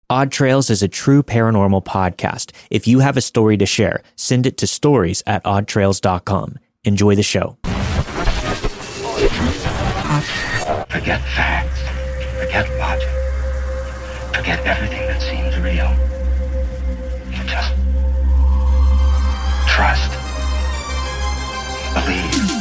Odd Trails is a true paranormal podcast. If you have a story to share, send it to stories@oddtrails.com. Enjoy the show. Forget facts. Forget logic. Forget everything that seems real. Just trust. Believe.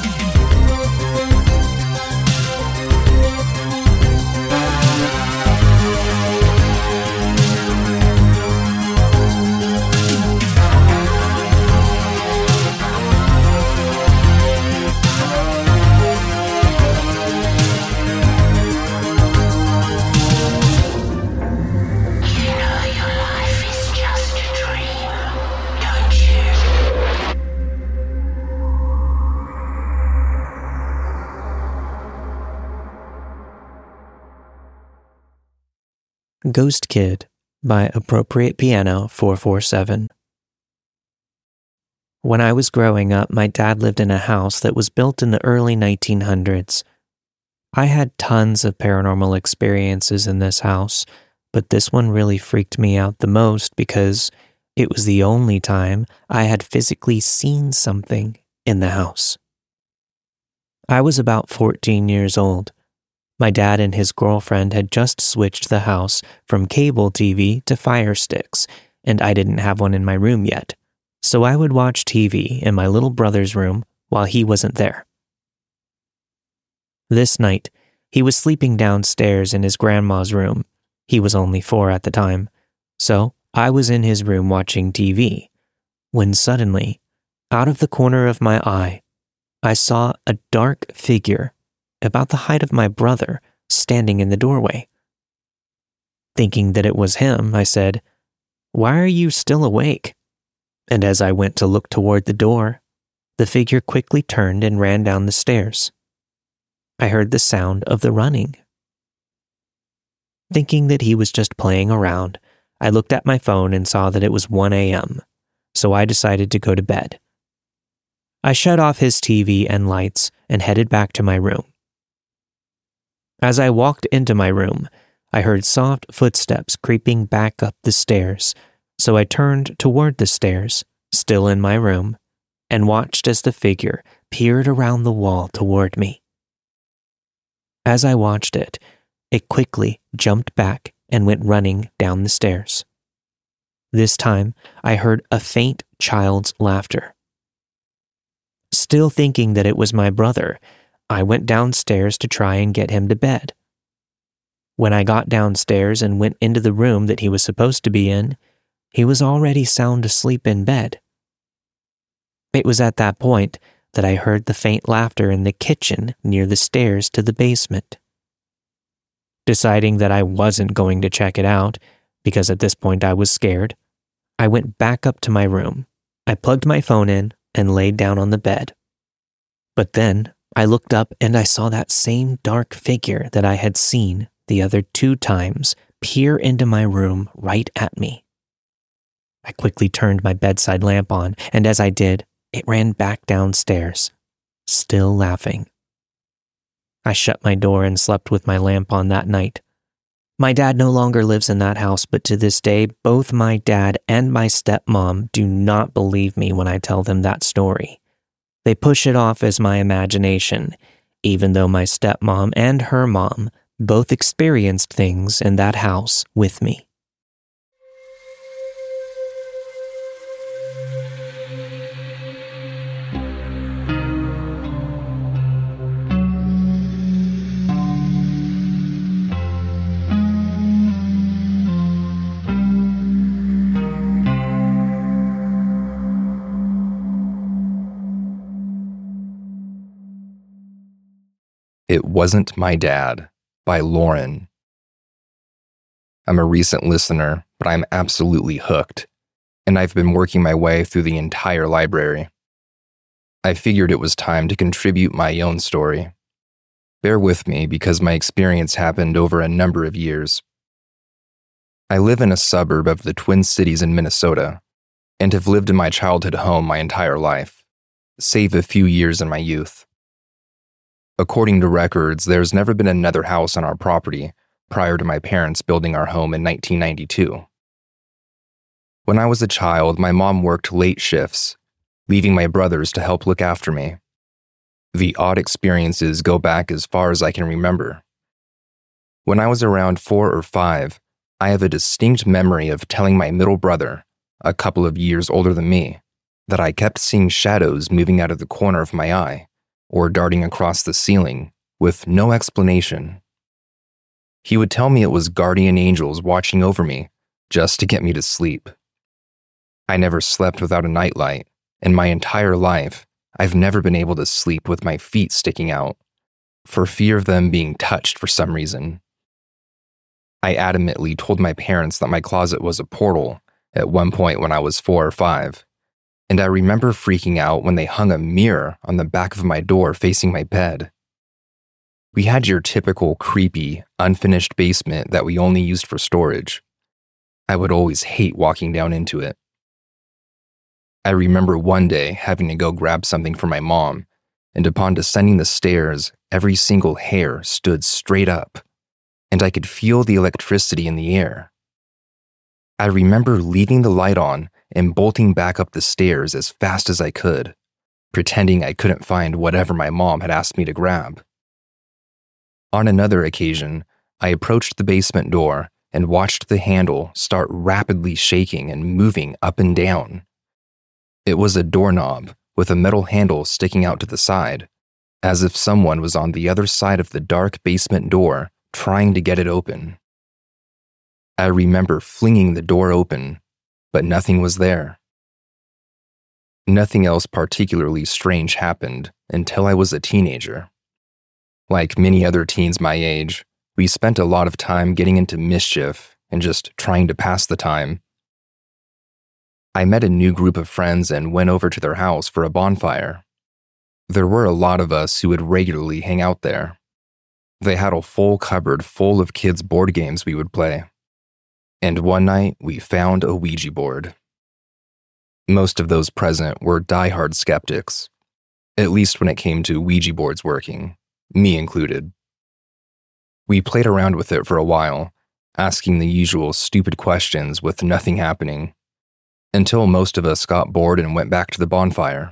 Ghost Kid by Appropriate Piano 447. When I was growing up, my dad lived in a house that was built in the early 1900s. I had tons of paranormal experiences in this house, but this one really freaked me out the most because it was the only time I had physically seen something in the house. I was about 14 years old. My dad and his girlfriend had just switched the house from cable TV to Fire Sticks, and I didn't have one in my room yet, so I would watch TV in my little brother's room while he wasn't there. This night, he was sleeping downstairs in his grandma's room. He was only 4 at the time, so I was in his room watching TV, when suddenly, out of the corner of my eye, I saw a dark figure about the height of my brother standing in the doorway. Thinking that it was him, I said, "Why are you still awake?" And as I went to look toward the door, the figure quickly turned and ran down the stairs. I heard the sound of the running. Thinking that he was just playing around, I looked at my phone and saw that it was 1 a.m., so I decided to go to bed. I shut off his TV and lights and headed back to my room. As I walked into my room, I heard soft footsteps creeping back up the stairs, so I turned toward the stairs, still in my room, and watched as the figure peered around the wall toward me. As I watched it, it quickly jumped back and went running down the stairs. This time, I heard a faint child's laughter. Still thinking that it was my brother, I went downstairs to try and get him to bed. When I got downstairs and went into the room that he was supposed to be in, he was already sound asleep in bed. It was at that point that I heard the faint laughter in the kitchen near the stairs to the basement. Deciding that I wasn't going to check it out, because at this point I was scared, I went back up to my room. I plugged my phone in and laid down on the bed. But then I looked up and I saw that same dark figure that I had seen the other 2 times peer into my room right at me. I quickly turned my bedside lamp on, and as I did, it ran back downstairs, still laughing. I shut my door and slept with my lamp on that night. My dad no longer lives in that house, but to this day, both my dad and my stepmom do not believe me when I tell them that story. They push it off as my imagination, even though my stepmom and her mom both experienced things in that house with me. It Wasn't My Dad by Lauren. I'm a recent listener, but I'm absolutely hooked, and I've been working my way through the entire library. I figured it was time to contribute my own story. Bear with me because my experience happened over a number of years. I live in a suburb of the Twin Cities in Minnesota, and have lived in my childhood home my entire life, save a few years in my youth. According to records, there's never been another house on our property prior to my parents building our home in 1992. When I was a child, my mom worked late shifts, leaving my brothers to help look after me. The odd experiences go back as far as I can remember. When I was around 4 or 5, I have a distinct memory of telling my middle brother, a couple of years older than me, that I kept seeing shadows moving out of the corner of my eye or darting across the ceiling with no explanation. He would tell me it was guardian angels watching over me just to get me to sleep. I never slept without a nightlight, and my entire life, I've never been able to sleep with my feet sticking out, for fear of them being touched for some reason. I adamantly told my parents that my closet was a portal at one point when I was 4 or 5, and I remember freaking out when they hung a mirror on the back of my door facing my bed. We had your typical creepy, unfinished basement that we only used for storage. I would always hate walking down into it. I remember one day having to go grab something for my mom, and upon descending the stairs, every single hair stood straight up, and I could feel the electricity in the air. I remember leaving the light on and bolting back up the stairs as fast as I could, pretending I couldn't find whatever my mom had asked me to grab. On another occasion, I approached the basement door and watched the handle start rapidly shaking and moving up and down. It was a doorknob with a metal handle sticking out to the side, as if someone was on the other side of the dark basement door trying to get it open. I remember flinging the door open, but nothing was there. Nothing else particularly strange happened until I was a teenager. Like many other teens my age, we spent a lot of time getting into mischief and just trying to pass the time. I met a new group of friends and went over to their house for a bonfire. There were a lot of us who would regularly hang out there. They had a full cupboard full of kids' board games we would play. And one night, we found a Ouija board. Most of those present were diehard skeptics, at least when it came to Ouija boards working, me included. We played around with it for a while, asking the usual stupid questions with nothing happening, until most of us got bored and went back to the bonfire.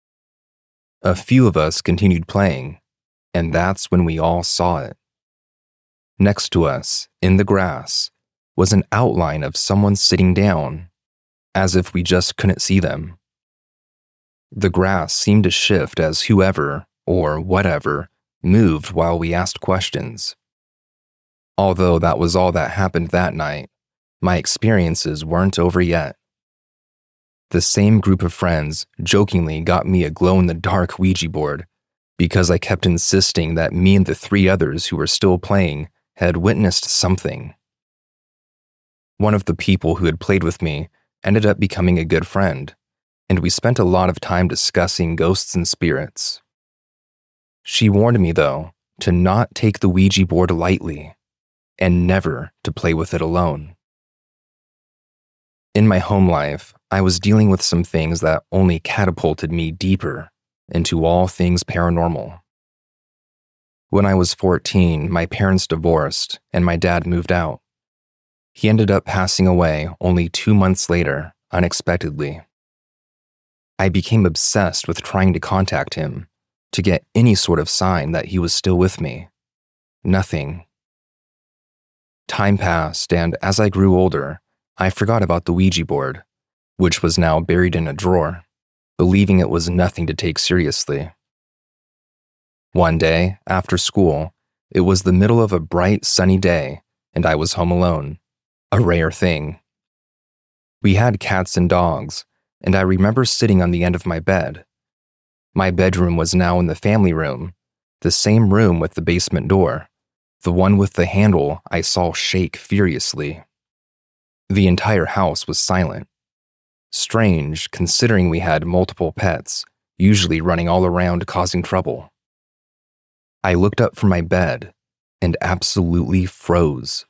A few of us continued playing, and that's when we all saw it. Next to us, in the grass, was an outline of someone sitting down, as if we just couldn't see them. The grass seemed to shift as whoever, or whatever, moved while we asked questions. Although that was all that happened that night, my experiences weren't over yet. The same group of friends jokingly got me a glow-in-the-dark Ouija board because I kept insisting that me and the 3 others who were still playing had witnessed something. One of the people who had played with me ended up becoming a good friend, and we spent a lot of time discussing ghosts and spirits. She warned me, though, to not take the Ouija board lightly, and never to play with it alone. In my home life, I was dealing with some things that only catapulted me deeper into all things paranormal. When I was 14, my parents divorced and my dad moved out. He ended up passing away only 2 months later, unexpectedly. I became obsessed with trying to contact him, to get any sort of sign that he was still with me. Nothing. Time passed, and as I grew older, I forgot about the Ouija board, which was now buried in a drawer, believing it was nothing to take seriously. One day, after school, it was the middle of a bright, sunny day, and I was home alone, a rare thing. We had cats and dogs, and I remember sitting on the end of my bed. My bedroom was now in the family room, the same room with the basement door, the one with the handle I saw shake furiously. The entire house was silent. Strange, considering we had multiple pets, usually running all around causing trouble. I looked up from my bed and absolutely froze.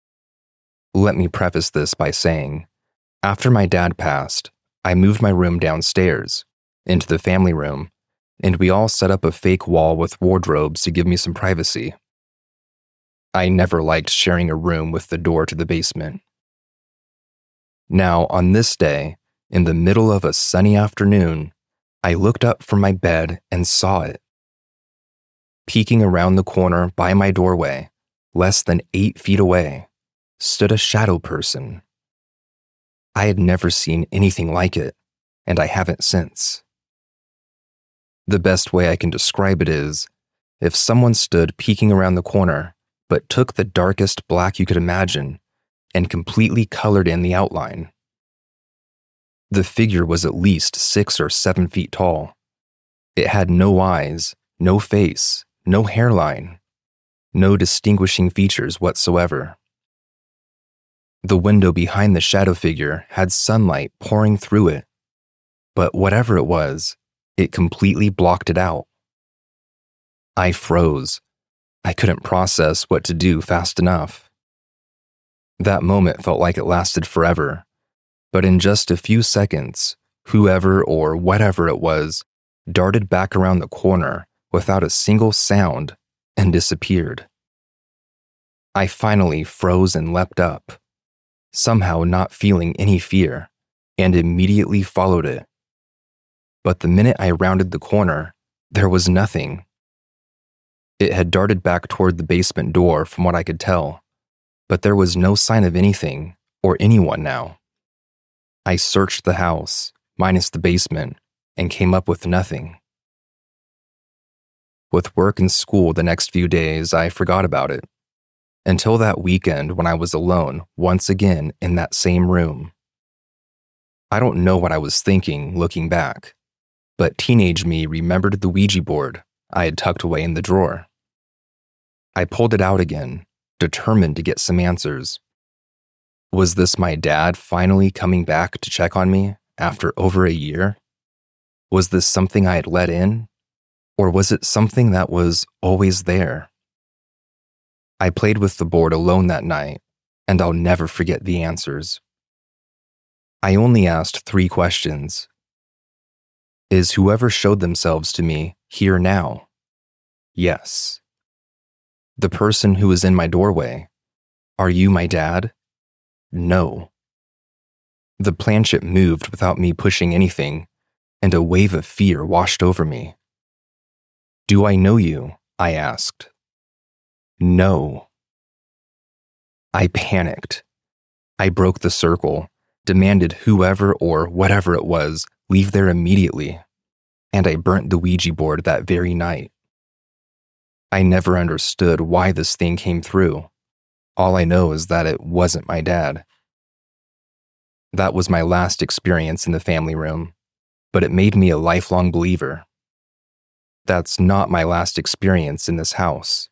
Let me preface this by saying, after my dad passed, I moved my room downstairs, into the family room, and we all set up a fake wall with wardrobes to give me some privacy. I never liked sharing a room with the door to the basement. Now, on this day, in the middle of a sunny afternoon, I looked up from my bed and saw it. Peeking around the corner by my doorway, less than 8 feet away, stood a shadow person. I had never seen anything like it, and I haven't since. The best way I can describe it is, if someone stood peeking around the corner, but took the darkest black you could imagine and completely colored in the outline. The figure was at least 6 or 7 feet tall. It had no eyes, no face, no hairline, no distinguishing features whatsoever. The window behind the shadow figure had sunlight pouring through it, but whatever it was, it completely blocked it out. I froze. I couldn't process what to do fast enough. That moment felt like it lasted forever, but in just a few seconds, whoever or whatever it was darted back around the corner without a single sound and disappeared. I finally froze and leapt up, somehow not feeling any fear, and immediately followed it. But the minute I rounded the corner, there was nothing. It had darted back toward the basement door from what I could tell, but there was no sign of anything or anyone now. I searched the house, minus the basement, and came up with nothing. With work and school the next few days, I forgot about it, until that weekend when I was alone once again in that same room. I don't know what I was thinking looking back, but teenage me remembered the Ouija board I had tucked away in the drawer. I pulled it out again, determined to get some answers. Was this my dad finally coming back to check on me after over a year? Was this something I had let in? Or was it something that was always there? I played with the board alone that night, and I'll never forget the answers. I only asked 3 questions. Is whoever showed themselves to me here now? Yes. The person who is in my doorway, are you my dad? No. The planchette moved without me pushing anything, and a wave of fear washed over me. Do I know you? I asked. No. I panicked. I broke the circle, demanded whoever or whatever it was leave there immediately, and I burnt the Ouija board that very night. I never understood why this thing came through. All I know is that it wasn't my dad. That was my last experience in the family room, but it made me a lifelong believer. That's not my last experience in this house.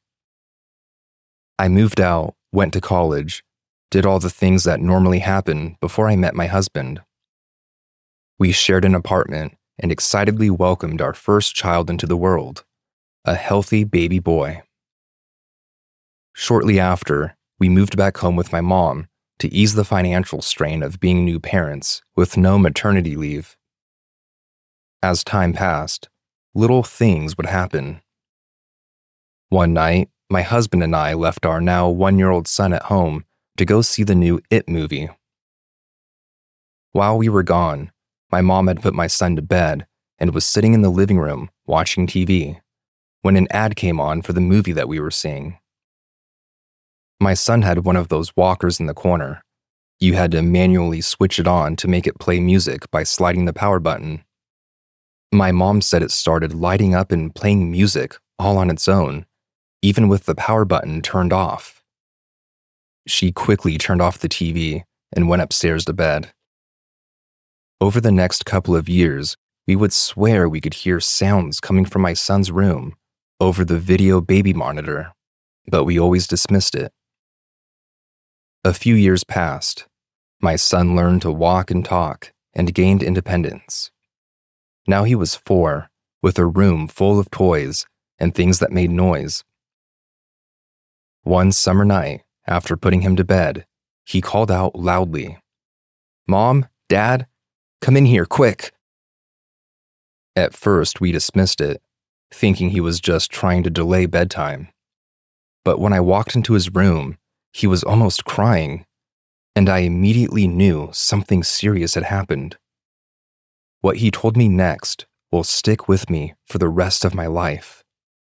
I moved out, went to college, did all the things that normally happen before I met my husband. We shared an apartment and excitedly welcomed our first child into the world, a healthy baby boy. Shortly after, we moved back home with my mom to ease the financial strain of being new parents with no maternity leave. As time passed, little things would happen. One night, my husband and I left our now 1-year-old son at home to go see the new It movie. While we were gone, my mom had put my son to bed and was sitting in the living room watching TV when an ad came on for the movie that we were seeing. My son had one of those walkers in the corner. You had to manually switch it on to make it play music by sliding the power button. My mom said it started lighting up and playing music all on its own, even with the power button turned off. She quickly turned off the TV and went upstairs to bed. Over the next couple of years, we would swear we could hear sounds coming from my son's room over the video baby monitor, but we always dismissed it. A few years passed. My son learned to walk and talk and gained independence. Now he was 4, with a room full of toys and things that made noise. One summer night, after putting him to bed, he called out loudly, "Mom, Dad, come in here, quick!" At first, we dismissed it, thinking he was just trying to delay bedtime. but when I walked into his room, he was almost crying, and I immediately knew something serious had happened. What he told me next will stick with me for the rest of my life.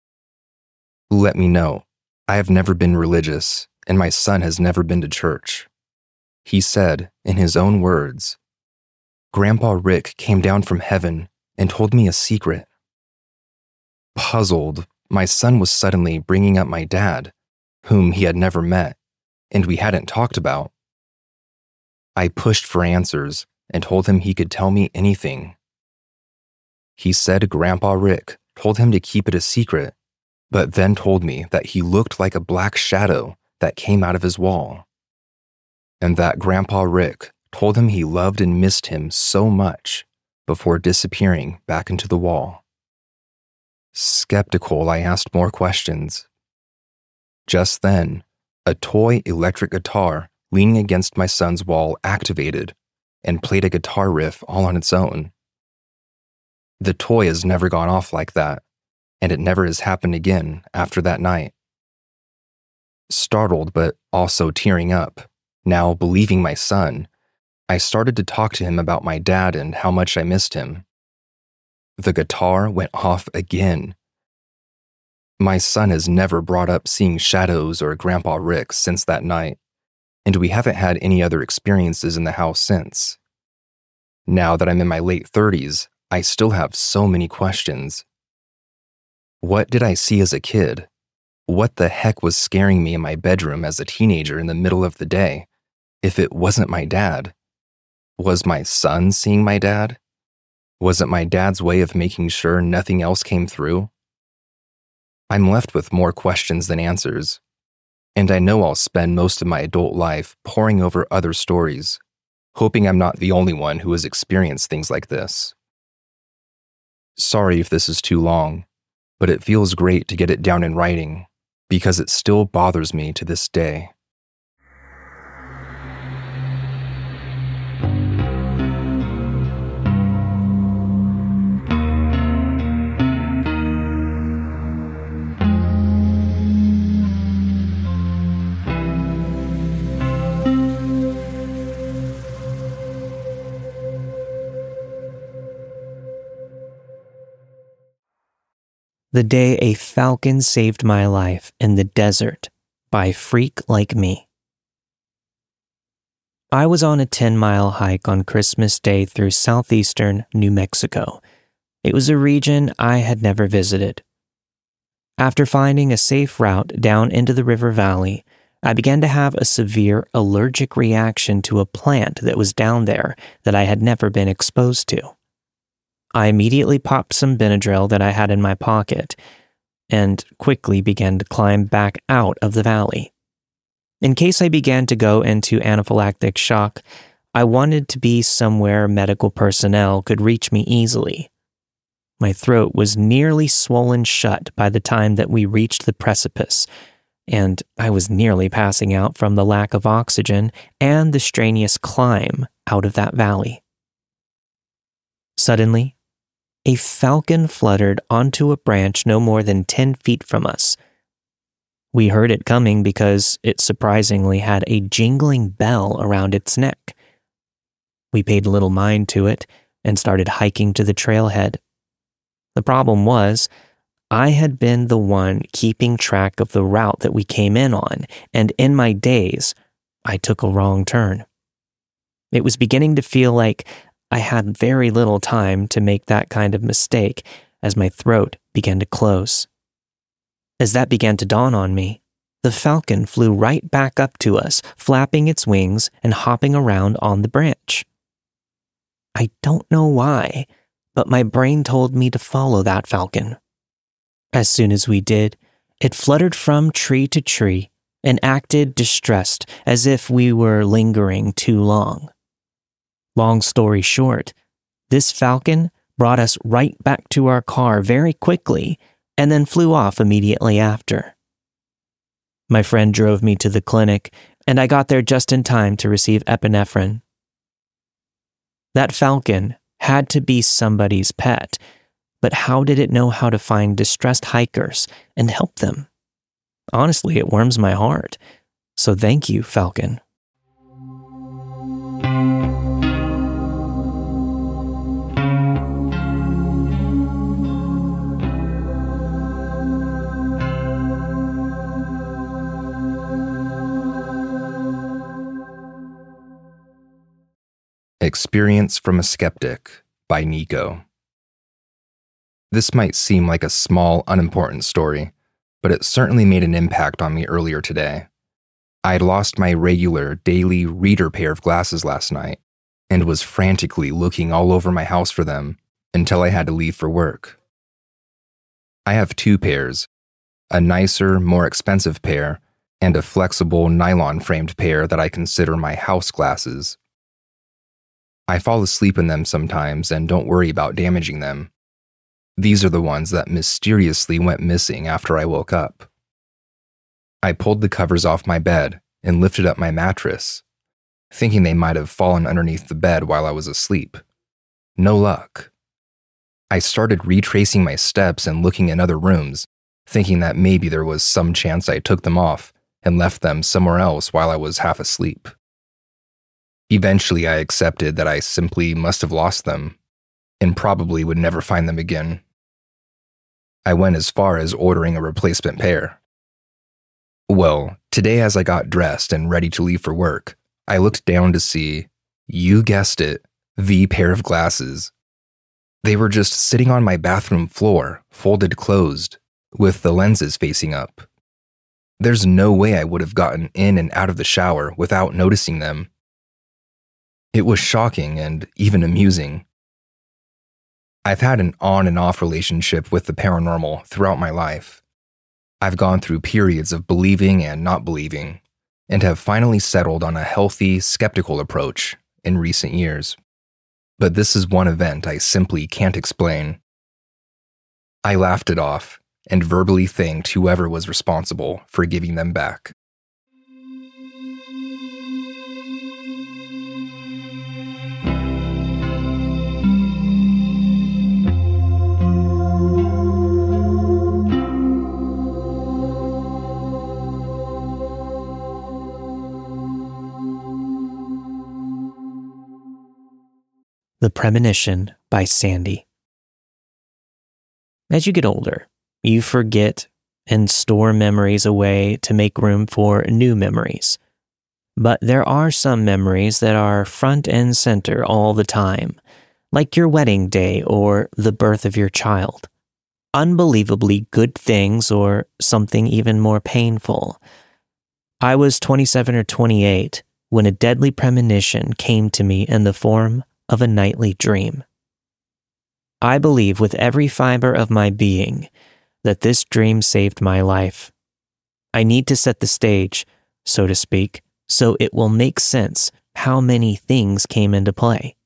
Let me know, I have never been religious, and my son has never been to church. He said, in his own words, Grandpa Rick came down from heaven and told me a secret. Puzzled, my son was suddenly bringing up my dad, whom he had never met, and we hadn't talked about. I pushed for answers and told him he could tell me anything. He said Grandpa Rick told him to keep it a secret, but then told me that he looked like a black shadow that came out of his wall, and that Grandpa Rick told him he loved and missed him so much before disappearing back into the wall. Skeptical, I asked more questions. Just then, a toy electric guitar leaning against my son's wall activated and played a guitar riff all on its own. The toy has never gone off like that, and it never has happened again after that night. Startled but also tearing up, now believing my son, I started to talk to him about my dad and how much I missed him. The guitar went off again. My son has never brought up seeing shadows or Grandpa Rick since that night, and we haven't had any other experiences in the house since. Now that I'm in my late 30s, I still have so many questions. What did I see as a kid? What the heck was scaring me in my bedroom as a teenager in the middle of the day, if it wasn't my dad? Was my son seeing my dad? Was it my dad's way of making sure nothing else came through? I'm left with more questions than answers, and I know I'll spend most of my adult life poring over other stories, hoping I'm not the only one who has experienced things like this. Sorry if this is too long, but it feels great to get it down in writing, because it still bothers me to this day. The Day a Falcon Saved My Life in the Desert by Freak Like Me. I was on a 10-mile hike on Christmas Day through southeastern New Mexico. It was a region I had never visited. After finding a safe route down into the river valley, I began to have a severe allergic reaction to a plant that was down there that I had never been exposed to. I immediately popped some Benadryl that I had in my pocket and quickly began to climb back out of the valley. In case I began to go into anaphylactic shock, I wanted to be somewhere medical personnel could reach me easily. My throat was nearly swollen shut by the time that we reached the precipice, and I was nearly passing out from the lack of oxygen and the strenuous climb out of that valley. Suddenly, a falcon fluttered onto a branch no more than 10 feet from us. We heard it coming because it surprisingly had a jingling bell around its neck. We paid little mind to it and started hiking to the trailhead. The problem was, I had been the one keeping track of the route that we came in on, and in my daze, I took a wrong turn. It was beginning to feel like I had very little time to make that kind of mistake as my throat began to close. As that began to dawn on me, the falcon flew right back up to us, flapping its wings and hopping around on the branch. I don't know why, but my brain told me to follow that falcon. As soon as we did, it fluttered from tree to tree and acted distressed as if we were lingering too long. Long story short, this falcon brought us right back to our car very quickly and then flew off immediately after. My friend drove me to the clinic, and I got there just in time to receive epinephrine. That falcon had to be somebody's pet, but how did it know how to find distressed hikers and help them? Honestly, it warms my heart. So thank you, Falcon. Experience from a Skeptic by Nico. This might seem like a small, unimportant story, but it certainly made an impact on me earlier today. I had lost my regular, daily reader pair of glasses last night and was frantically looking all over my house for them until I had to leave for work. I have 2 pairs, a nicer, more expensive pair, and a flexible, nylon-framed pair that I consider my house glasses. I fall asleep in them sometimes and don't worry about damaging them. These are the ones that mysteriously went missing after I woke up. I pulled the covers off my bed and lifted up my mattress, thinking they might have fallen underneath the bed while I was asleep. No luck. I started retracing my steps and looking in other rooms, thinking that maybe there was some chance I took them off and left them somewhere else while I was half asleep. Eventually, I accepted that I simply must have lost them and probably would never find them again. I went as far as ordering a replacement pair. Well, today as I got dressed and ready to leave for work, I looked down to see, you guessed it, the pair of glasses. They were just sitting on my bathroom floor, folded closed, with the lenses facing up. There's no way I would have gotten in and out of the shower without noticing them. It was shocking and even amusing. I've had an on and off relationship with the paranormal throughout my life. I've gone through periods of believing and not believing, and have finally settled on a healthy, skeptical approach in recent years. But this is one event I simply can't explain. I laughed it off and verbally thanked whoever was responsible for giving them back. The Premonition by Sandy. As you get older, you forget and store memories away to make room for new memories. But there are some memories that are front and center all the time, like your wedding day or the birth of your child. Unbelievably good things or something even more painful. I was 27 or 28 when a deadly premonition came to me in the form of a nightly dream. I believe with every fiber of my being that this dream saved my life. I need to set the stage, so to speak, so it will make sense how many things came into play.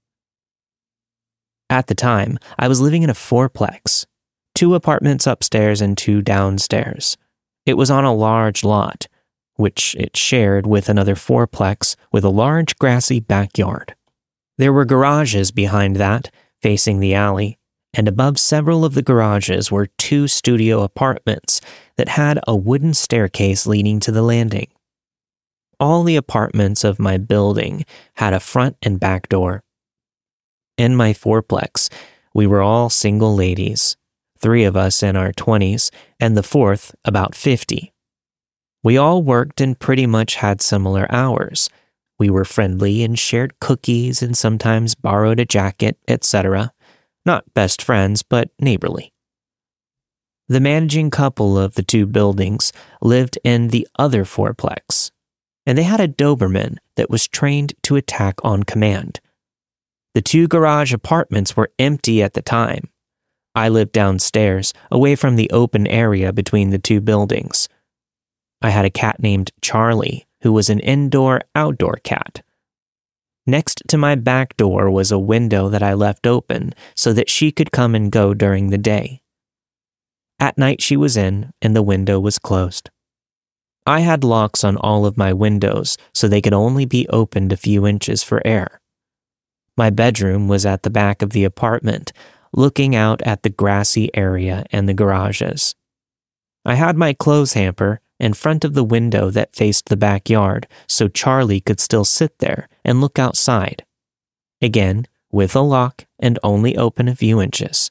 At the time, I was living in a 4-plex, 2 apartments upstairs and 2 downstairs. It was on a large lot, which it shared with another 4-plex with a large grassy backyard. There were garages behind that, facing the alley, and above several of the garages were 2 studio apartments that had a wooden staircase leading to the landing. All the apartments of my building had a front and back door. In my 4-plex, we were all single ladies, 3 of us in our 20s, and the 4th about 50. We all worked and pretty much had similar hours. We were friendly and shared cookies and sometimes borrowed a jacket, etc. Not best friends, but neighborly. The managing couple of the 2 buildings lived in the other 4-plex, and they had a Doberman that was trained to attack on command. The 2 garage apartments were empty at the time. I lived downstairs, away from the open area between the 2 buildings. I had a cat named Charlie, who was an indoor-outdoor cat. Next to my back door was a window that I left open so that she could come and go during the day. At night she was in, and the window was closed. I had locks on all of my windows so they could only be opened a few inches for air. My bedroom was at the back of the apartment, looking out at the grassy area and the garages. I had my clothes hamper, in front of the window that faced the backyard so Charlie could still sit there and look outside. Again, with a lock and only open a few inches.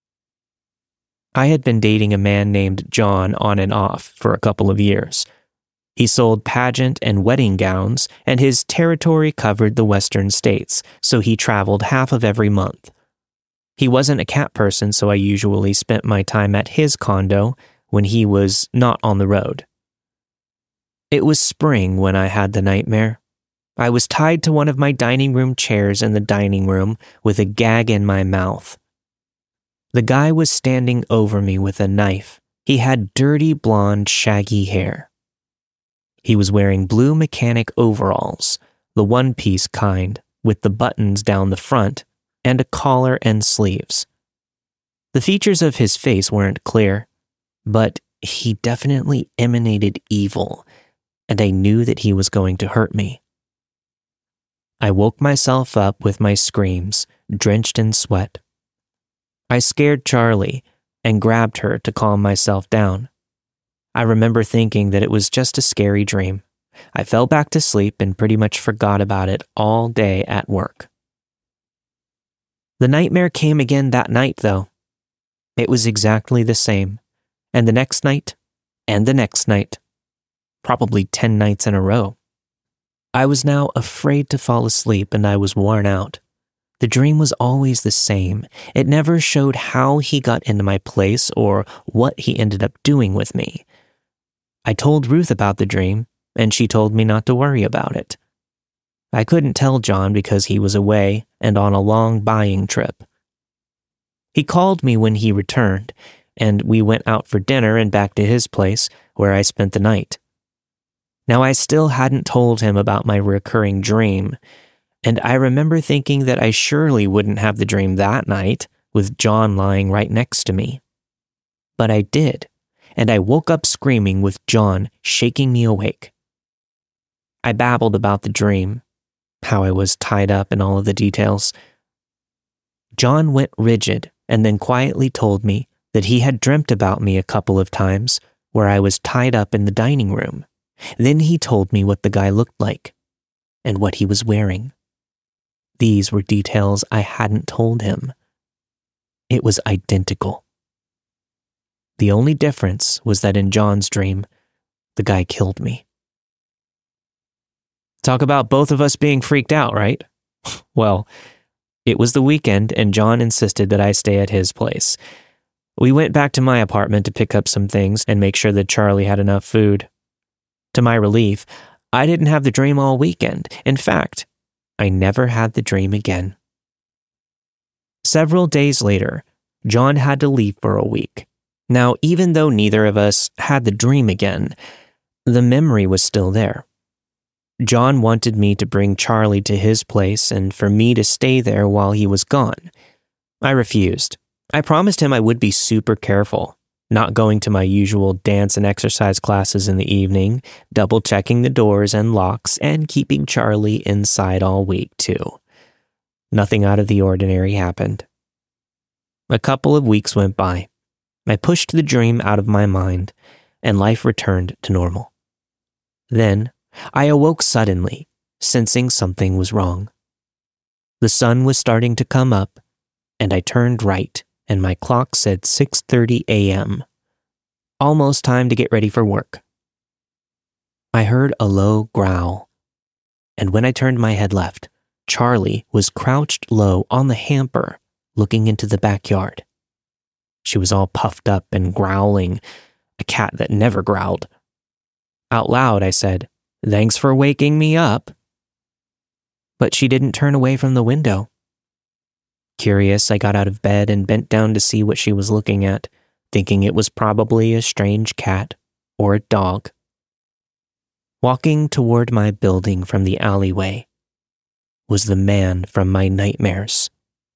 I had been dating a man named John on and off for a couple of years. He sold pageant and wedding gowns, and his territory covered the western states, so he traveled half of every month. He wasn't a cat person, so I usually spent my time at his condo when he was not on the road. It was spring when I had the nightmare. I was tied to one of my dining room chairs in the dining room with a gag in my mouth. The guy was standing over me with a knife. He had dirty blonde, shaggy hair. He was wearing blue mechanic overalls, the one-piece kind, with the buttons down the front, and a collar and sleeves. The features of his face weren't clear, but he definitely emanated evil, and I knew that he was going to hurt me. I woke myself up with my screams, drenched in sweat. I scared Charlie and grabbed her to calm myself down. I remember thinking that it was just a scary dream. I fell back to sleep and pretty much forgot about it all day at work. The nightmare came again that night, though. It was exactly the same, and the next night, and the next night. Probably 10 nights in a row. I was now afraid to fall asleep and I was worn out. The dream was always the same. It never showed how he got into my place or what he ended up doing with me. I told Ruth about the dream, and she told me not to worry about it. I couldn't tell John because he was away and on a long buying trip. He called me when he returned, and we went out for dinner and back to his place, where I spent the night. Now, I still hadn't told him about my recurring dream, and I remember thinking that I surely wouldn't have the dream that night, with John lying right next to me. But I did, and I woke up screaming with John shaking me awake. I babbled about the dream, how I was tied up and all of the details. John went rigid and then quietly told me that he had dreamt about me a couple of times where I was tied up in the dining room. Then he told me what the guy looked like and what he was wearing. These were details I hadn't told him. It was identical. The only difference was that in John's dream, the guy killed me. Talk about both of us being freaked out, right? Well, it was the weekend and John insisted that I stay at his place. We went back to my apartment to pick up some things and make sure that Charlie had enough food. To my relief, I didn't have the dream all weekend. In fact, I never had the dream again. Several days later, John had to leave for a week. Now, even though neither of us had the dream again, the memory was still there. John wanted me to bring Charlie to his place and for me to stay there while he was gone. I refused. I promised him I would be super careful, not going to my usual dance and exercise classes in the evening, double-checking the doors and locks, and keeping Charlie inside all week, too. Nothing out of the ordinary happened. A couple of weeks went by. I pushed the dream out of my mind, and life returned to normal. Then, I awoke suddenly, sensing something was wrong. The sun was starting to come up, and I turned right, and my clock said 6:30 a.m. Almost time to get ready for work. I heard a low growl, and when I turned my head left, Charlie was crouched low on the hamper, looking into the backyard. She was all puffed up and growling, a cat that never growled. Out loud, I said, "Thanks for waking me up." But she didn't turn away from the window. Curious, I got out of bed and bent down to see what she was looking at, thinking it was probably a strange cat or a dog. Walking toward my building from the alleyway was the man from my nightmares.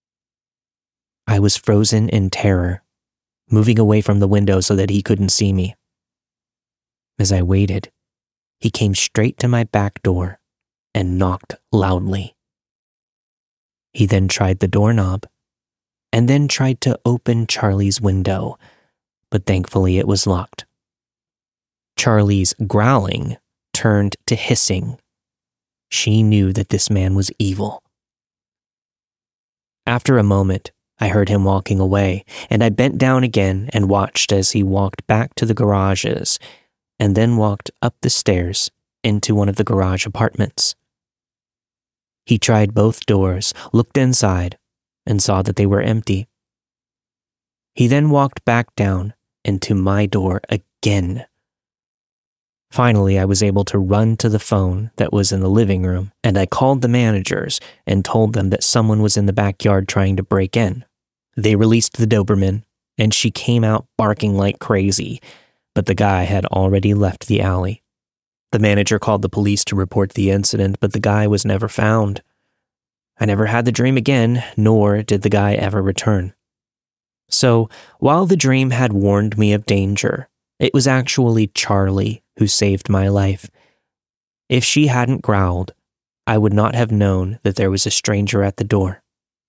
I was frozen in terror, moving away from the window so that he couldn't see me. As I waited, he came straight to my back door and knocked loudly. He then tried the doorknob, and then tried to open Charlie's window, but thankfully it was locked. Charlie's growling turned to hissing. She knew that this man was evil. After a moment, I heard him walking away, and I bent down again and watched as he walked back to the garages and then walked up the stairs into one of the garage apartments. He tried both doors, looked inside, and saw that they were empty. He then walked back down into my door again. Finally, I was able to run to the phone that was in the living room, and I called the managers and told them that someone was in the backyard trying to break in. They released the Doberman, and she came out barking like crazy, but the guy had already left the alley. The manager called the police to report the incident, but the guy was never found. I never had the dream again, nor did the guy ever return. So, while the dream had warned me of danger, it was actually Charlie who saved my life. If she hadn't growled, I would not have known that there was a stranger at the door.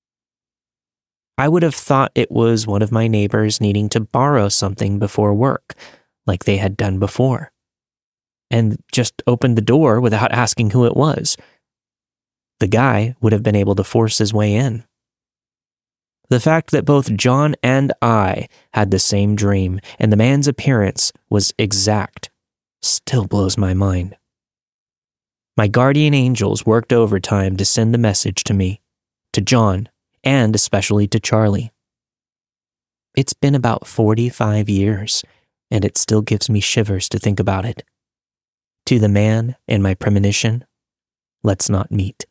I would have thought it was one of my neighbors needing to borrow something before work, like they had done before, and just opened the door without asking who it was. The guy would have been able to force his way in. The fact that both John and I had the same dream and the man's appearance was exact still blows my mind. My guardian angels worked overtime to send the message to me, to John, and especially to Charlie. It's been about 45 years, and it still gives me shivers to think about it. To the man in my premonition, let's not meet.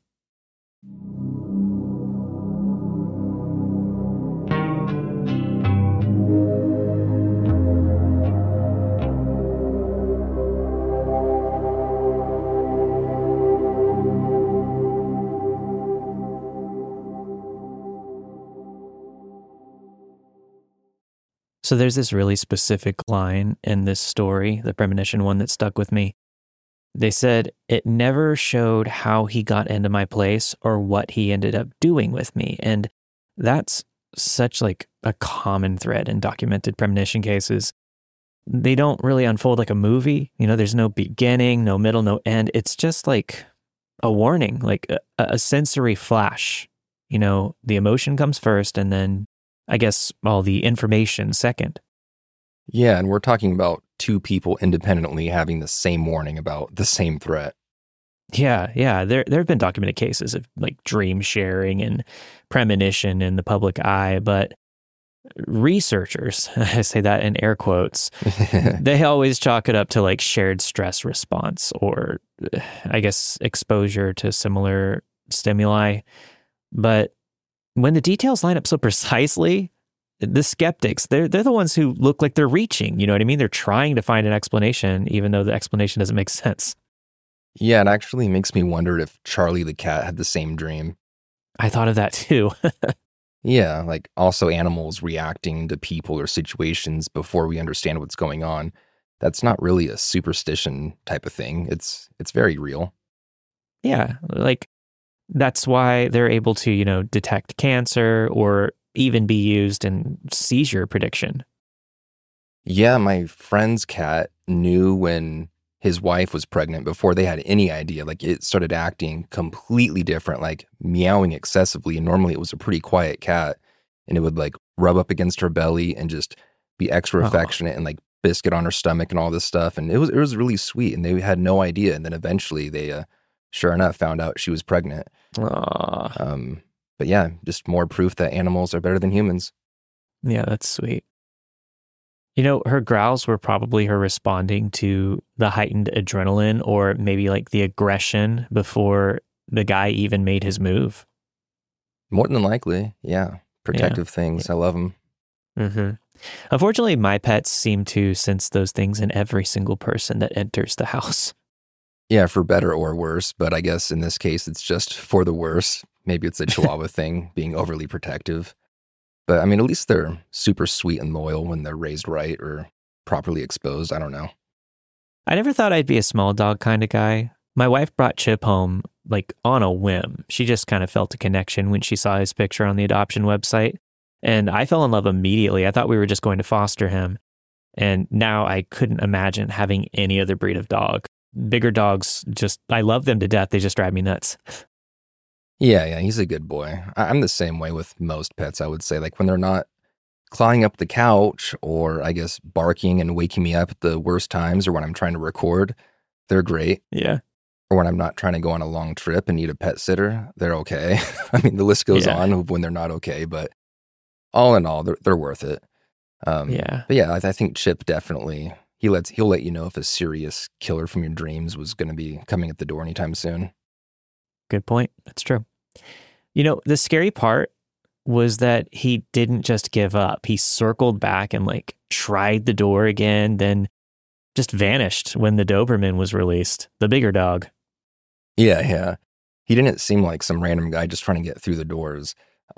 So there's this really specific line in this story, the premonition one, that stuck with me. They said, it never showed how he got into my place or what he ended up doing with me. And that's such like a common thread in documented premonition cases. They don't really unfold like a movie. There's no beginning, no middle, no end. It's just like a warning, like a sensory flash. The emotion comes first, and then I guess all the information second. Yeah, and we're talking about two people independently having the same warning about the same threat. Yeah. There have been documented cases of like dream sharing and premonition in the public eye, but researchers, I say that in air quotes, they always chalk it up to like shared stress response or I guess exposure to similar stimuli. But when the details line up so precisely, the skeptics, they're the ones who look like they're reaching, you know what I mean? They're trying to find an explanation, even though the explanation doesn't make sense. Yeah, it actually makes me wonder if Charlie the cat had the same dream. I thought of that too. Yeah, like also animals reacting to people or situations before we understand what's going on. That's not really a superstition type of thing. It's very real. Yeah, like that's why they're able to, detect cancer or even be used in seizure prediction. Yeah, my friend's cat knew when his wife was pregnant before they had any idea. Like it started acting completely different, like meowing excessively. And normally it was a pretty quiet cat, and it would like rub up against her belly and just be extra affectionate and like biscuit on her stomach and all this stuff. And it was really sweet, and they had no idea. And then eventually they, sure enough, found out she was pregnant. But yeah, just more proof that animals are better than humans. Yeah, that's sweet. Her growls were probably her responding to the heightened adrenaline or maybe like the aggression before the guy even made his move. More than likely, yeah. Protective things. I love them. Mm-hmm. Unfortunately, my pets seem to sense those things in every single person that enters the house. Yeah, for better or worse, but I guess in this case, it's just for the worse. Maybe it's a Chihuahua thing, being overly protective. But I mean, at least they're super sweet and loyal when they're raised right or properly exposed. I don't know. I never thought I'd be a small dog kind of guy. My wife brought Chip home like on a whim. She just kind of felt a connection when she saw his picture on the adoption website. And I fell in love immediately. I thought we were just going to foster him. And now I couldn't imagine having any other breed of dog. Bigger dogs, I love them to death. They just drive me nuts. Yeah, he's a good boy. I'm the same way with most pets, I would say. Like when they're not clawing up the couch or I guess barking and waking me up at the worst times or when I'm trying to record, they're great. Yeah. Or when I'm not trying to go on a long trip and need a pet sitter, they're okay. I mean, the list goes on of when they're not okay, but all in all, they're worth it. But yeah, I think Chip definitely, he'll let you know if a serious killer from your dreams was going to be coming at the door anytime soon. Good point. That's true. You know, the scary part was that he didn't just give up. He circled back and tried the door again, then just vanished when the Doberman was released, the bigger dog. Yeah. He didn't seem like some random guy just trying to get through the doors.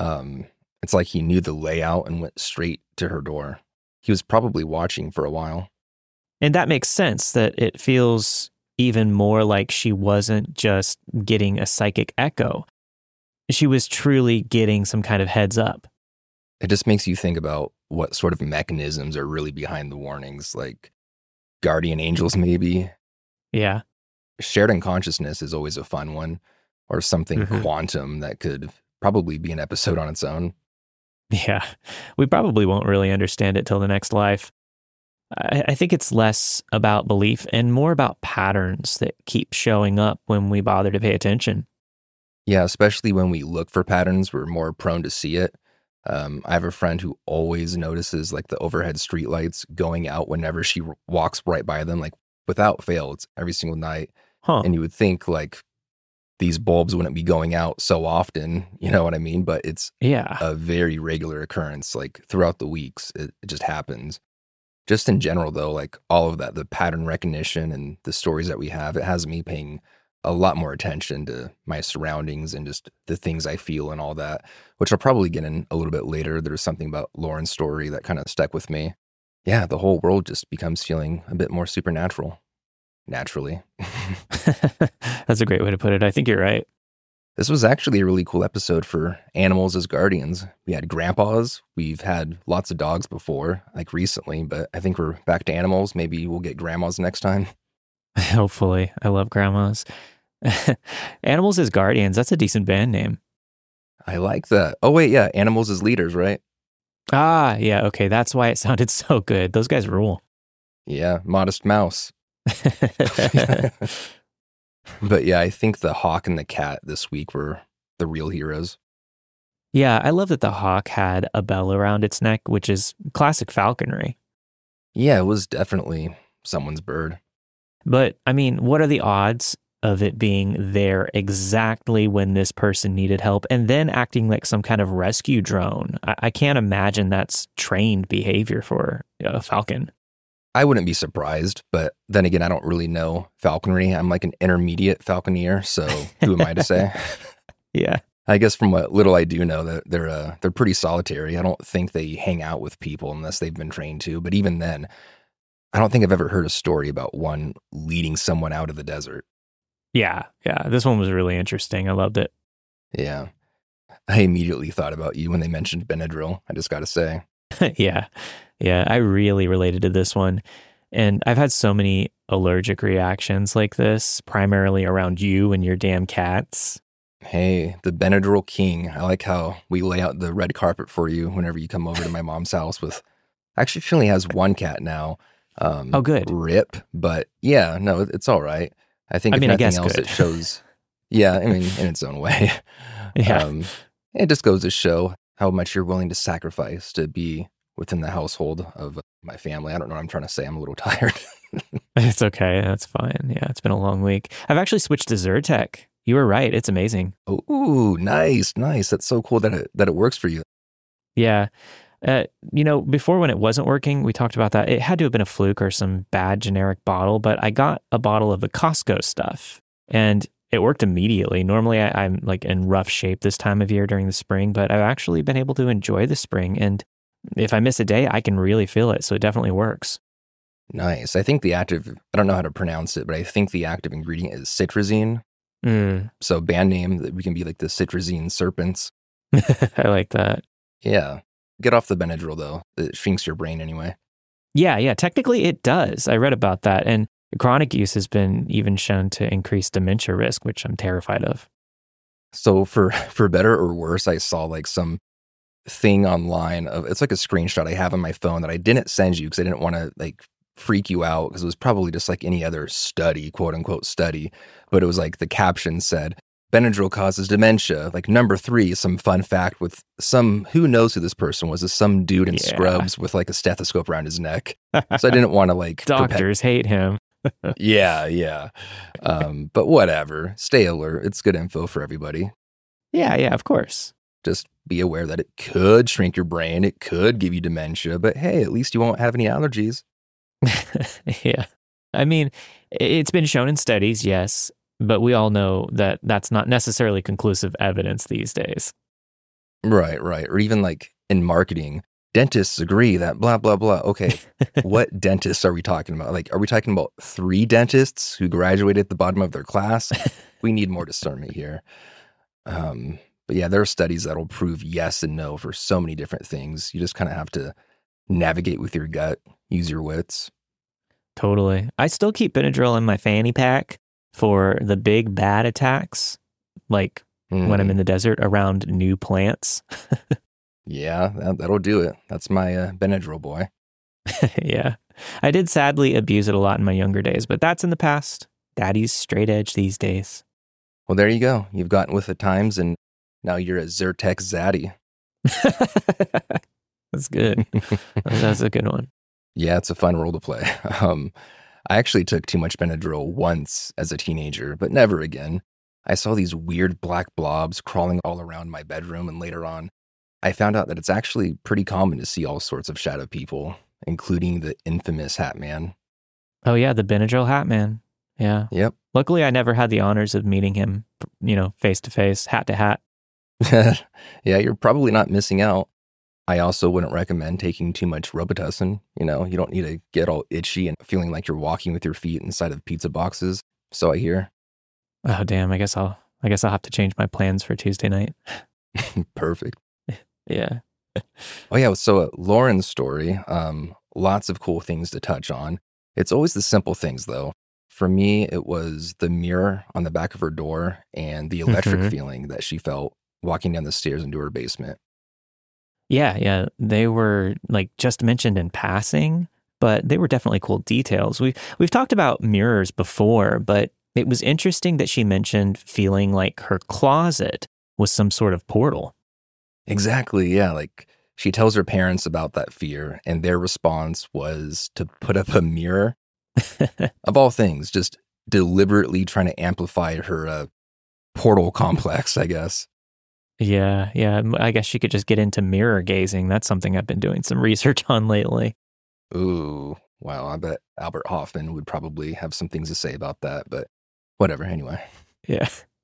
It's like he knew the layout and went straight to her door. He was probably watching for a while. And that makes sense, that it feels even more like she wasn't just getting a psychic echo. She was truly getting some kind of heads up. It just makes you think about what sort of mechanisms are really behind the warnings, like guardian angels maybe. Yeah. Shared unconsciousness is always a fun one, or something quantum that could probably be an episode on its own. Yeah, we probably won't really understand it till the next life. I think it's less about belief and more about patterns that keep showing up when we bother to pay attention. Yeah, especially when we look for patterns, we're more prone to see it. I have a friend who always notices the overhead streetlights going out whenever she walks right by them, without fail. It's every single night. Huh. And you would think these bulbs wouldn't be going out so often, you know what I mean? But it's a very regular occurrence, throughout the weeks. It just happens. Just in general, though, all of that, the pattern recognition and the stories that we have, it has me paying a lot more attention to my surroundings and just the things I feel and all that, which I'll probably get in a little bit later. There's something about Lauren's story that kind of stuck with me. Yeah, the whole world just becomes feeling a bit more supernatural. Naturally. That's a great way to put it. I think you're right. This was actually a really cool episode for animals as guardians. We had grandpas. We've had lots of dogs before, recently, but I think we're back to animals. Maybe we'll get grandmas next time. Hopefully. I love grandmas. Animals as Guardians. That's a decent band name. I like that. Oh, wait, yeah. Animals as Leaders, right? Ah, yeah. Okay. That's why it sounded so good. Those guys rule. Yeah. Modest Mouse. But yeah, I think the hawk and the cat this week were the real heroes. Yeah, I love that the hawk had a bell around its neck, which is classic falconry. Yeah, it was definitely someone's bird. But, I mean, what are the odds of it being there exactly when this person needed help and then acting like some kind of rescue drone? I can't imagine that's trained behavior for a falcon. I wouldn't be surprised, but then again, I don't really know falconry. I'm like an intermediate falconeer, so who am I to say? Yeah. I guess from what little I do know, that they're pretty solitary. I don't think they hang out with people unless they've been trained to. But even then, I don't think I've ever heard a story about one leading someone out of the desert. Yeah. This one was really interesting. I loved it. Yeah. I immediately thought about you when they mentioned Benadryl, I just got to say. Yeah, I really related to this one. And I've had so many allergic reactions like this, primarily around you and your damn cats. Hey, the Benadryl king. I like how we lay out the red carpet for you whenever you come over to my mom's house with... Actually, she only has one cat now. Oh, good. Rip. But yeah, no, it's all right. I think if nothing else, it shows... Yeah, I mean, in its own way. Yeah. It just goes to show how much you're willing to sacrifice to be within the household of my family. I don't know what I'm trying to say. I'm a little tired. It's okay. That's fine. Yeah, it's been a long week. I've actually switched to Zyrtec. You were right. It's amazing. Oh, nice. That's so cool that it works for you. Yeah. Before when it wasn't working, we talked about that. It had to have been a fluke or some bad generic bottle, but I got a bottle of the Costco stuff and it worked immediately. Normally I'm in rough shape this time of year during the spring, but I've actually been able to enjoy the spring. And if I miss a day, I can really feel it. So it definitely works. Nice. I think I don't know how to pronounce it, but I think the active ingredient is citrazine. So band name that we can be like the Citrazine Serpents. I like that. Yeah. Get off the Benadryl though. It shrinks your brain anyway. Yeah. Technically, it does. I read about that. And chronic use has been even shown to increase dementia risk, which I'm terrified of. So for better or worse, I saw like some thing online of, it's like a screenshot I have on my phone that I didn't send you because I didn't want to like freak you out, because it was probably just like any other study, quote unquote study. But it was like the caption said, Benadryl causes dementia. Like number 3, some fun fact with some, who knows who this person was, is some dude in scrubs with like a stethoscope around his neck. So I didn't want to like... Doctors hate him. Yeah. But whatever. Stay alert. It's good info for everybody. Yeah, of course. Just be aware that it could shrink your brain. It could give you dementia. But hey, at least you won't have any allergies. Yeah. I mean, it's been shown in studies, yes. But we all know that that's not necessarily conclusive evidence these days. Right. Or even like in marketing, dentists agree that blah, blah, blah. Okay, what dentists are we talking about? Like, are we talking about 3 dentists who graduated at the bottom of their class? We need more discernment here. But yeah, there are studies that'll prove yes and no for so many different things. You just kind of have to navigate with your gut, use your wits. Totally. I still keep Benadryl in my fanny pack for the big bad attacks, like when I'm in the desert around new plants. Yeah, that'll do it. That's my Benadryl boy. Yeah. I did sadly abuse it a lot in my younger days, but that's in the past. Daddy's straight edge these days. Well, there you go. You've gotten with the times, and now you're a Zyrtec Zaddy. That's good. That's a good one. Yeah, it's a fun role to play. I actually took too much Benadryl once as a teenager, but never again. I saw these weird black blobs crawling all around my bedroom, and later on, I found out that it's actually pretty common to see all sorts of shadow people, including the infamous Hat Man. Oh yeah, the Benadryl Hat Man. Yeah. Yep. Luckily, I never had the honors of meeting him, face to face, hat to hat. Yeah, you're probably not missing out. I also wouldn't recommend taking too much Robitussin. You don't need to get all itchy and feeling like you're walking with your feet inside of pizza boxes. So I hear. Oh damn! I guess I'll have to change my plans for Tuesday night. Perfect. Yeah. Oh yeah. So Lauren's story. Lots of cool things to touch on. It's always the simple things though. For me, it was the mirror on the back of her door and the electric feeling that she felt walking down the stairs into her basement. Yeah. They were like just mentioned in passing, but they were definitely cool details. We've talked about mirrors before, but it was interesting that she mentioned feeling like her closet was some sort of portal. Exactly. Yeah. Like she tells her parents about that fear, and their response was to put up a mirror. Of all things, just deliberately trying to amplify her portal complex, I guess. Yeah. I guess she could just get into mirror gazing. That's something I've been doing some research on lately. Ooh, wow. I bet Albert Hoffman would probably have some things to say about that, but whatever, anyway. Yeah.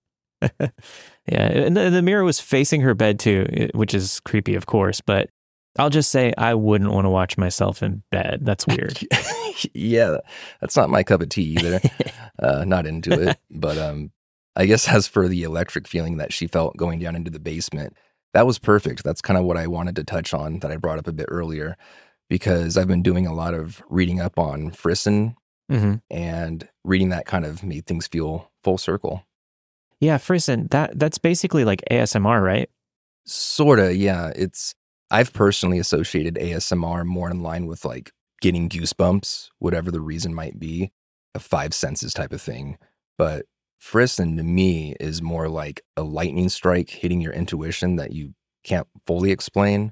Yeah. And the mirror was facing her bed too, which is creepy, of course, but I'll just say I wouldn't want to watch myself in bed. That's weird. Yeah, that's not my cup of tea either. Not into it. But I guess as for the electric feeling that she felt going down into the basement, that was perfect. That's kind of what I wanted to touch on that I brought up a bit earlier, because I've been doing a lot of reading up on Frisson, and reading that kind of made things feel full circle. Yeah, Frisson, that's basically like ASMR, right? Sorta, yeah. I've personally associated ASMR more in line with like getting goosebumps, whatever the reason might be, a 5 senses type of thing. But Frisson to me is more like a lightning strike hitting your intuition that you can't fully explain.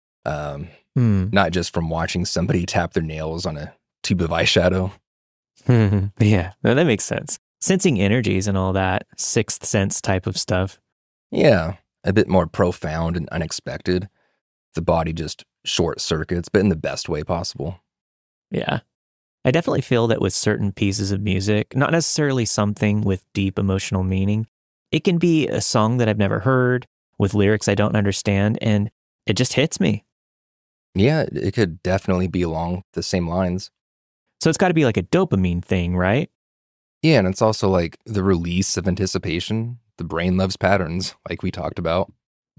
Not just from watching somebody tap their nails on a tube of eyeshadow. Yeah, that makes sense. Sensing energies and all that, sixth sense type of stuff. Yeah, a bit more profound and unexpected. The body just short circuits, but in the best way possible. Yeah. I definitely feel that with certain pieces of music, not necessarily something with deep emotional meaning, it can be a song that I've never heard with lyrics I don't understand, and it just hits me. Yeah, it could definitely be along the same lines. So it's got to be like a dopamine thing, right? Yeah, and it's also like the release of anticipation. The brain loves patterns, like we talked about.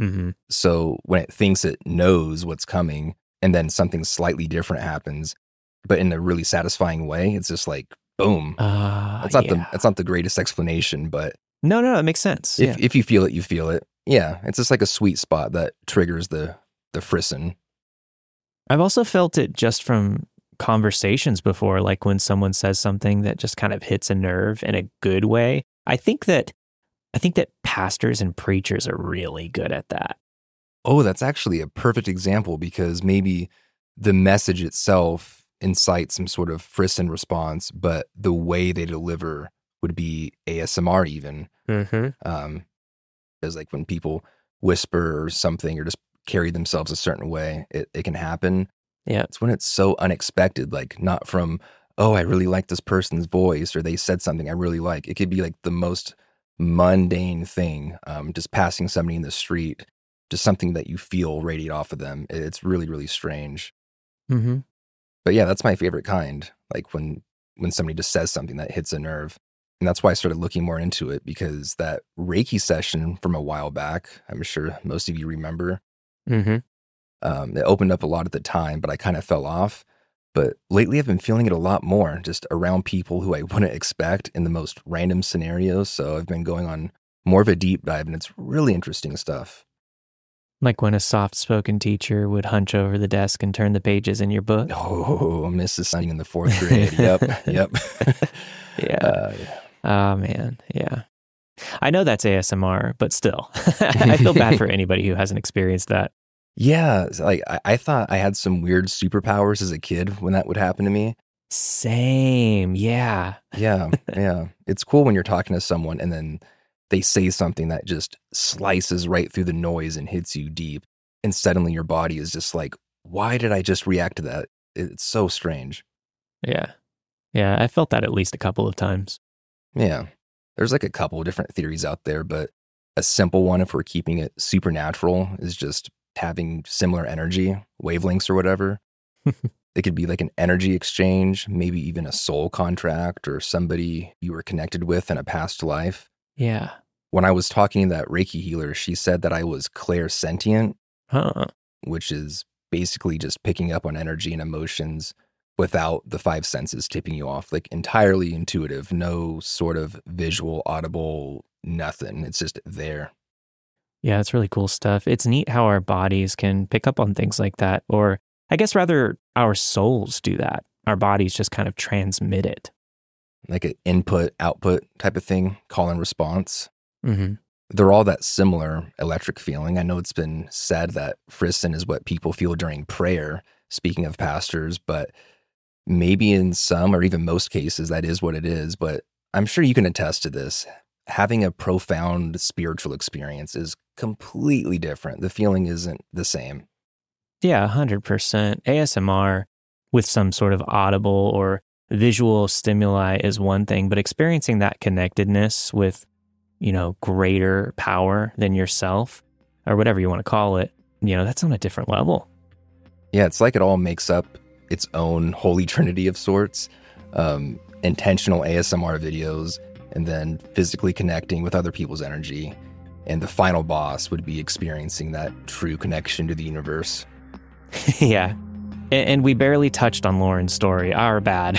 So when it thinks it knows what's coming, and then something slightly different happens, but in a really satisfying way. It's just like, boom. That's not the greatest explanation, but no, it makes sense. If you feel it, you feel it. Yeah, it's just like a sweet spot that triggers the frisson. I've also felt it just from conversations before, like when someone says something that just kind of hits a nerve in a good way. I think that pastors and preachers are really good at that. Oh, that's actually a perfect example, because maybe the message itself incites some sort of frisson response, but the way they deliver would be ASMR even. Mm-hmm. Because like when people whisper or something or just carry themselves a certain way, it can happen. Yeah. It's when it's so unexpected, like not from, oh, I really like this person's voice, or they said something I really like. It could be like the most mundane thing, just passing somebody in the street, just something that you feel radiate off of them. It's really, really strange. Mm-hmm. But yeah, that's my favorite kind, like when somebody just says something that hits a nerve. And that's why I started looking more into it, because that Reiki session from a while back, I'm sure most of you remember, Mm-hmm. It opened up a lot at the time, but I kind of fell off. But lately I've been feeling it a lot more, just around people who I wouldn't expect in the most random scenarios. So I've been going on more of a deep dive, and it's really interesting stuff. Like when a soft-spoken teacher would hunch over the desk and turn the pages in your book. Oh, Mrs. Sunny in the 4th grade. Yep. Yeah. Oh, man. Yeah. I know that's ASMR, but still, I feel bad for anybody who hasn't experienced that. Yeah. Like I thought I had some weird superpowers as a kid when that would happen to me. Same. Yeah. Yeah. It's cool when you're talking to someone and then they say something that just slices right through the noise and hits you deep. And suddenly your body is just like, why did I just react to that? It's so strange. Yeah. Yeah. I felt that at least a couple of times. Yeah. There's like a couple of different theories out there, but a simple one, if we're keeping it supernatural, is just having similar energy, wavelengths or whatever. It could be like an energy exchange, maybe even a soul contract or somebody you were connected with in a past life. Yeah. When I was talking to that Reiki healer, she said that I was clairsentient, which is basically just picking up on energy and emotions without the 5 senses tipping you off, like entirely intuitive, no sort of visual, audible, nothing. It's just there. Yeah, it's really cool stuff. It's neat how our bodies can pick up on things like that, or I guess rather our souls do that. Our bodies just kind of transmit it. Like an input, output type of thing, call and response. Mm-hmm. They're all that similar electric feeling. I know it's been said that frisson is what people feel during prayer, speaking of pastors, but maybe in some or even most cases, that is what it is. But I'm sure you can attest to this. Having a profound spiritual experience is completely different. The feeling isn't the same. Yeah, 100%. ASMR with some sort of audible or visual stimuli is one thing, but experiencing that connectedness with, greater power than yourself, or whatever you want to call it, that's on a different level. Yeah, it's like it all makes up its own holy trinity of sorts. Intentional ASMR videos, and then physically connecting with other people's energy. And the final boss would be experiencing that true connection to the universe. Yeah. And we barely touched on Lauren's story. Our bad.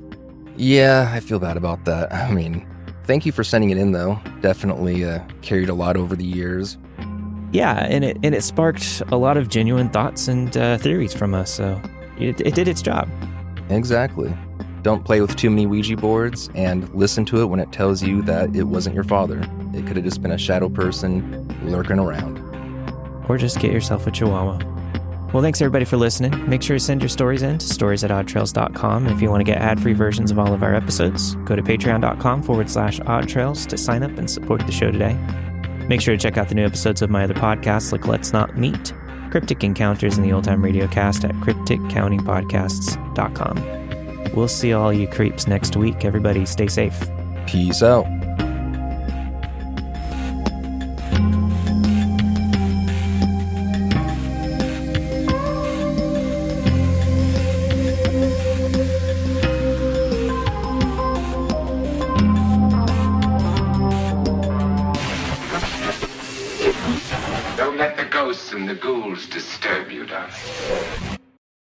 Yeah, I feel bad about that. I mean, thank you for sending it in, though. Definitely carried a lot over the years. Yeah, and it sparked a lot of genuine thoughts and theories from us, so it did its job. Exactly. Don't play with too many Ouija boards, and listen to it when it tells you that it wasn't your father. It could have just been a shadow person lurking around. Or just get yourself a chihuahua. Well, thanks everybody for listening. Make sure to send your stories in to stories@oddtrails.com. If you want to get ad-free versions of all of our episodes, go to patreon.com/oddtrails to sign up and support the show today. Make sure to check out the new episodes of my other podcasts like Let's Not Meet, Cryptic Encounters, and the Old Time Radio Cast at crypticcountingpodcasts.com. We'll see all you creeps next week. Everybody stay safe. Peace out. Don't let the ghosts and the ghouls disturb you, darling.